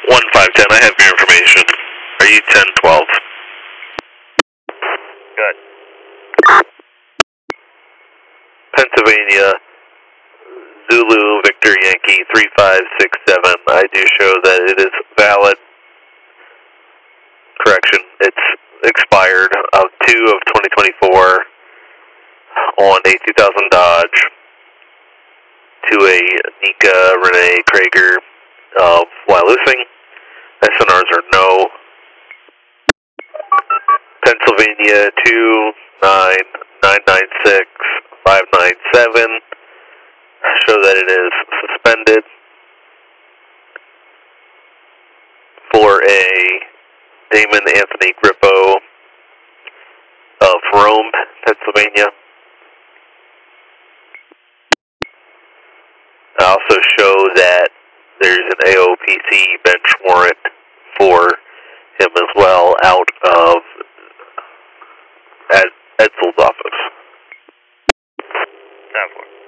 1510, I have your information. Are you 1012? Good. Pennsylvania, Zulu, Victor, Yankee, 3567. I do show that it is valid. Correction, it's expired of 2 of 2024 on a 2000 Dodge to a Nika Renee Krager of Wyalusing. SNRs are no. Pennsylvania 29996-597. Show that it is suspended for a Damon Anthony Grippo of Rome, Pennsylvania. I also show that there's an AOPC bench warrant for him as well out of Edsell's office.